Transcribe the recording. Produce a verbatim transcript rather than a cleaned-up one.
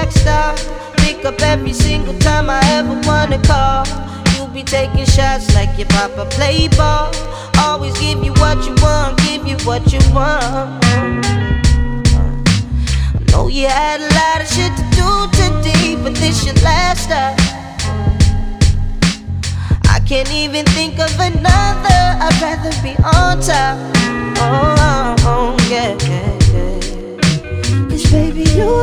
next stop. Pick up every single time I ever wanna call. You be taking shots like your papa play ball. Always give you what you want, give you what you want. I know you had a lot of shit to do today, but this your last stop. I can't even think of another. I'd rather be on top. Oh, oh, oh yeah, yeah, yeah. 'Cause baby, you